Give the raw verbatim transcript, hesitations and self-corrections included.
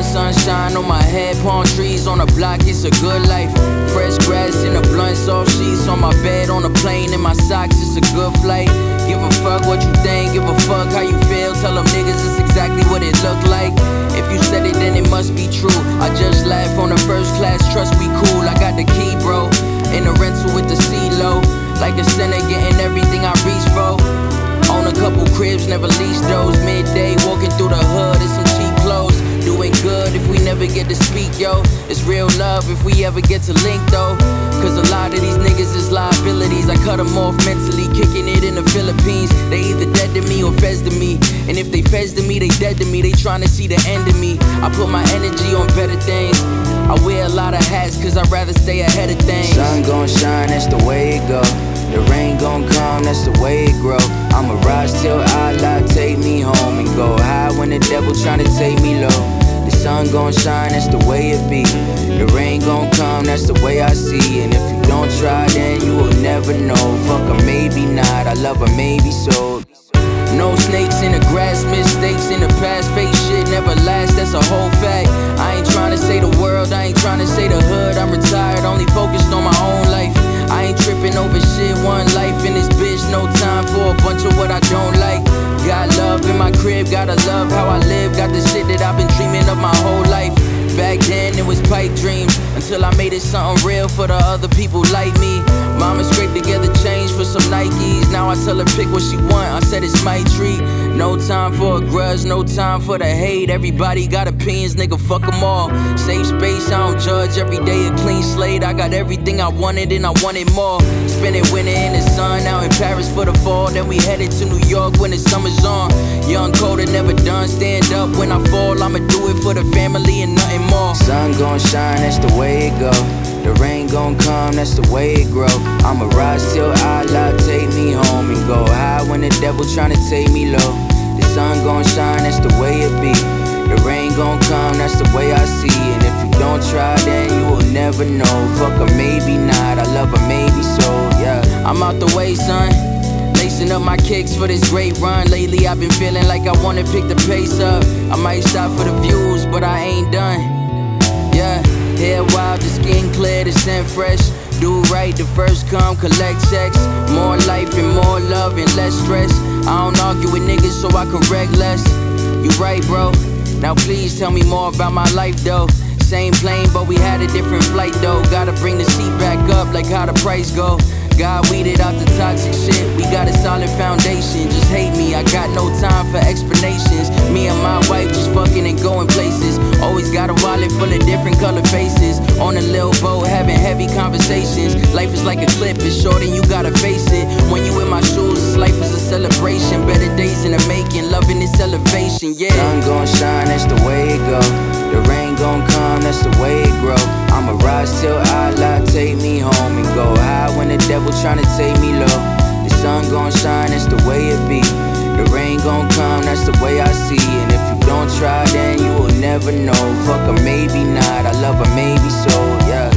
sunshine on my head, palm trees on the block, it's a good life. Fresh grass in the blunt, soft sheets on my bed, on the plane in my socks, it's a good flight. Give a fuck what you think, give a fuck how you feel. Tell them niggas it's exactly what it look like. If you said it, then it must be true. I just laugh on the first class, trust we cool. I got the key, bro, in the rental with the C-Lo. Like a sinner getting everything I reach for. Own a couple cribs, never lease those. Midday, walking through the hood in some cheap clothes. Doing good if we never get to speak, yo. It's real love if we ever get to link, though. Cause a lot of these niggas is liabilities. I cut them off mentally, kicking it in the Philippines. They either dead to me or fez to me. And if they fez to me, they dead to me. They tryna see the end of me. I put my energy on better things. I wear a lot of hats cause I'd rather stay ahead of things. Sun gon' shine, that's the way it go. The rain gon' come, that's the way it grow. I'ma rise till Allah take me home and go high when the devil tryna take me low. The sun gon' shine, that's the way it be. The rain gon' come, that's the way I see. And if you don't try, then you will never know. Fuck her, maybe not, I love her, maybe so. No snakes in the grass, mistakes in the past. Fake shit never lasts, that's a whole fact. I ain't tryna say the world, I ain't tryna say the hood. I'm retired, only focused on my own life. I ain't tripping over shit, one life in this bitch. No time for a bunch of what I don't like. Got love in my crib, gotta love how I live. Got the shit that I've been dreaming of my whole life. Back then it was pipe dreams, until I made it something real for the other people like me. Mama scraped together change for some Nikes. Now I tell her pick what she want, I said it's my treat. No time for a grudge, no time for the hate. Everybody got opinions, nigga, fuck them all. Safe space, I don't judge, every day a clean slate. I got everything I wanted and I wanted more. Spending winter in the sun, out in Paris for the fall. Then we headed to New York when the summer's on. Young, cold and never done, stand up when I fall. I'ma do it for the family and nothing more. Sun gon' shine, that's the way it go. The rain gon' come, that's the way it grow. I'ma rise till Allah take me home and go high when the devil tryna take me low. The sun gon' shine, that's the way it be. The rain gon' come, that's the way I see. And if you don't try, then you will never know. Fuck her, maybe not, I love her, maybe so, yeah. I'm out the way, son, lacing up my kicks for this great run. Lately I've been feeling like I wanna pick the pace up. I might stop for the views, but I ain't done. Yeah, hair wild, the skin clear, the scent fresh. Do right, the first come, collect checks. More life and more love and less stress. I don't argue with niggas so I correct less. You right, bro, now please tell me more about my life though. Same plane, but we had a different flight though. Gotta bring the seat back up, like how the price go. God weeded out the toxic shit, we got a solid foundation. Just hate me, I got no time for explanations. Me and my wife just fucking and going places. Always got a wallet full of different color faces. On a little boat having heavy conversations. Life is like a clip, it's short and you gotta face it. When you in my shoes, this life is a celebration. Better days in the making, loving this elevation, yeah. Sun gon' shine, that's the way it go. The rain gon' come, that's the way it grow. I'ma rise till Allah take me home and go high when the devil tryna take me low. The sun gon' shine, that's the way it be. The rain gon' come, that's the way I see. And if you don't try, then you will never know. Fuck her, maybe not, I love her, maybe so, yeah.